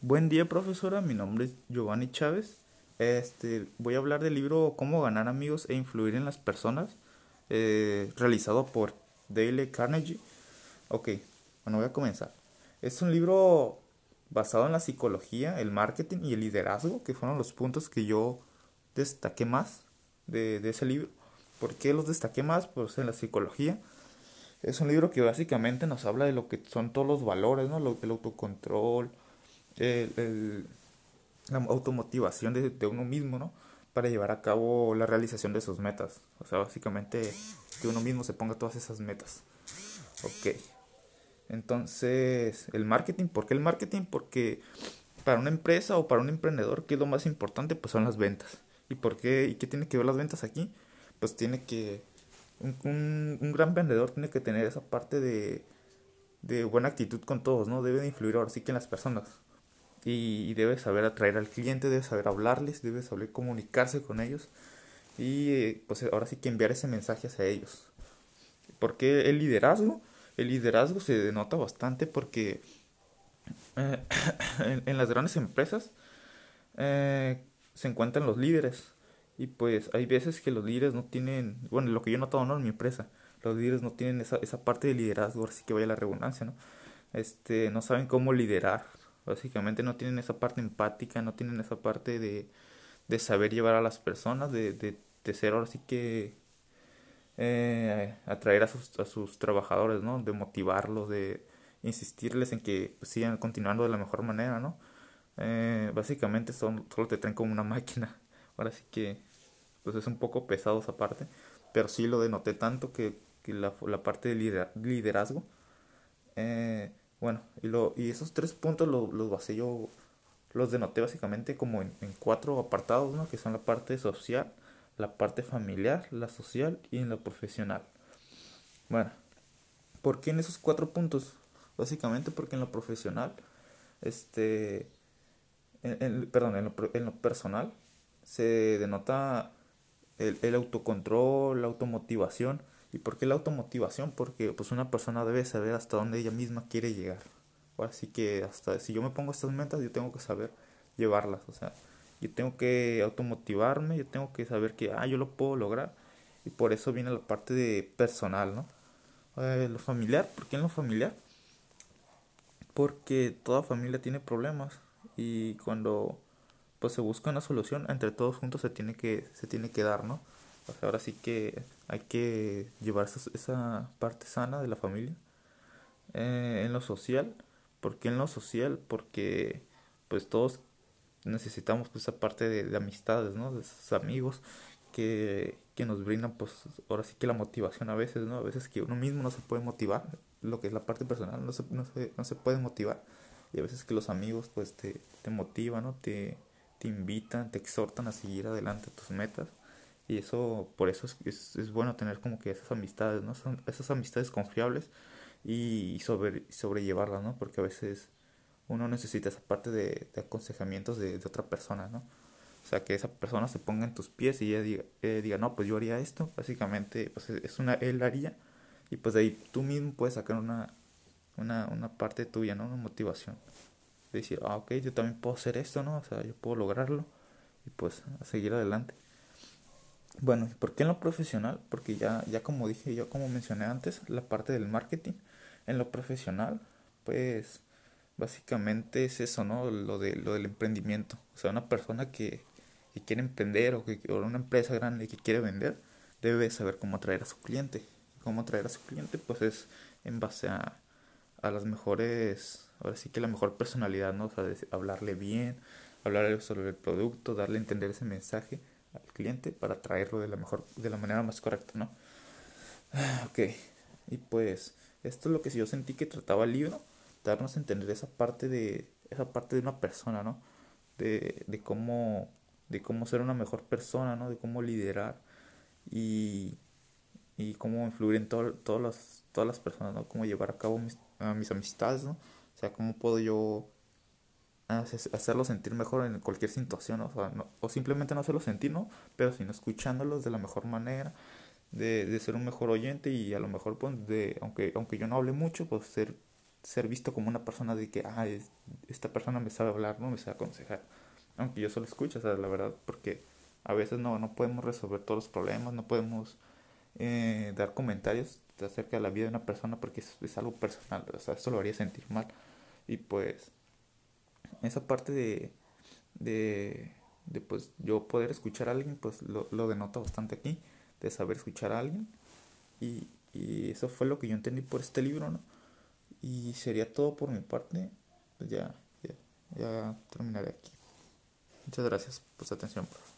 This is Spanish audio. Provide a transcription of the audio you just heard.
Buen día, profesora. Mi nombre es Giovanni Chávez. Voy a hablar del libro Cómo ganar amigos e influir en las personas, realizado por Dale Carnegie. Ok, bueno, voy a comenzar. Es un libro basado en la psicología, el marketing y el liderazgo, que fueron los puntos que yo destaqué más de ese libro. ¿Por qué los destaqué más? Pues en la psicología. Es un libro que básicamente nos habla de lo que son todos los valores, ¿no? El autocontrol, el, el- la automotivación de uno mismo, ¿no? Para llevar a cabo la realización de sus metas. O sea, básicamente que uno mismo se ponga todas esas metas. Ok. Entonces, el marketing, ¿por qué el marketing? Porque para una empresa o para un emprendedor, ¿qué es lo más importante? Pues son las ventas. ¿Y por qué? ¿Y qué tiene que ver las ventas aquí? Pues tiene que... Un gran vendedor tiene que tener esa parte de buena actitud con todos, ¿no? Debe de influir ahora sí que en las personas. Y debe saber atraer al cliente, debe saber hablarles, debe saber comunicarse con ellos y pues ahora sí que enviar ese mensaje hacia ellos. Porque el liderazgo, se denota bastante porque eh, en las grandes empresas eh, se encuentran los líderes y pues hay veces que los líderes no tienen, bueno, lo que yo he notado, ¿no? En mi empresa, los líderes no tienen esa parte de liderazgo, así que vaya la redundancia, ¿no? No saben cómo liderar, básicamente no tienen esa parte empática, no tienen esa parte de saber llevar a las personas, de ser ahora sí que atraer a sus trabajadores, ¿no? De motivarlos, de insistirles en que pues, sigan continuando de la mejor manera, ¿no? Básicamente solo te traen como una máquina. Ahora sí que pues es un poco pesado esa parte, pero sí lo denoté tanto que la parte de liderazgo. Eh, bueno, y esos tres puntos los basé yo, los denoté básicamente como en cuatro apartados, ¿no? Que son la parte social, la parte familiar, la social y en la profesional. Bueno, ¿por qué en esos cuatro puntos? Básicamente porque en lo profesional, este, perdón, en lo personal se denota el autocontrol, la automotivación. ¿Y por qué la automotivación? Porque pues una persona debe saber hasta dónde ella misma quiere llegar. Así que hasta si yo me pongo estas metas, yo tengo que saber llevarlas. O sea, yo tengo que automotivarme, yo tengo que saber que yo lo puedo lograr. Y por eso viene la parte de personal, ¿no? Lo familiar, ¿por qué en lo familiar? Porque toda familia tiene problemas y cuando pues se busca una solución entre todos juntos se tiene que dar, ¿no? O sea, ahora sí que hay que llevar esa parte sana de la familia. En lo social, ¿por qué en lo social? Porque pues todos necesitamos pues, esa parte de amistades, ¿no? De esos amigos que nos brindan pues ahora sí que la motivación a veces, ¿no? A veces que uno mismo no se puede motivar, lo que es la parte personal no se puede motivar. Y a veces que los amigos pues te motivan, ¿no? Te invitan, te exhortan a seguir adelante tus metas. Y eso, por eso es bueno tener como que esas amistades, ¿no? Son esas amistades confiables y sobrellevarlas, ¿no? Porque a veces uno necesita esa parte de aconsejamientos de otra persona, ¿no? O sea, que esa persona se ponga en tus pies y ella diga, no, pues yo haría esto. Básicamente, pues él haría. Y pues de ahí tú mismo puedes sacar una parte tuya, ¿no? Una motivación. De decir, ok, yo también puedo hacer esto, ¿no? O sea, yo puedo lograrlo. Y pues a seguir adelante. Bueno, ¿por qué en lo profesional? Porque ya como dije, yo como mencioné antes, la parte del marketing. En lo profesional, pues básicamente es eso, ¿no? Lo del emprendimiento. O sea, una persona que quiere emprender o una empresa grande que quiere vender, debe saber cómo atraer a su cliente. Cómo atraer a su cliente, pues es en base a las mejores, ahora sí que la mejor personalidad, ¿no? O sea, hablarle bien, hablarle sobre el producto, darle a entender ese mensaje al cliente para traerlo de la manera más correcta, ¿no? Ok, y pues esto es lo que yo sentí que trataba el libro, darnos a entender esa parte de una persona, ¿no? De cómo ser una mejor persona, ¿no? De cómo liderar y, y cómo influir en todas las personas, ¿no? Cómo llevar a cabo a mis amistades, ¿no? O sea, cómo puedo yo hacerlo sentir mejor en cualquier situación, ¿no? O sea, o simplemente no hacerlo sentir, ¿no? Pero sino escuchándolos de la mejor manera, de ser un mejor oyente y a lo mejor, pues, aunque yo no hable mucho, pues ser visto como una persona de que, esta persona me sabe hablar, ¿no? Me sabe aconsejar. Aunque yo solo escucho, o sea, la verdad, porque a veces no podemos resolver todos los problemas, no podemos dar comentarios acerca de la vida de una persona porque es algo personal, o sea, eso lo haría sentir mal. Y pues esa parte de, de pues yo poder escuchar a alguien, pues lo denota bastante aquí, de saber escuchar a alguien. Y eso fue lo que yo entendí por este libro, ¿no? Y sería todo por mi parte. Pues ya terminaré aquí. Muchas gracias por su atención.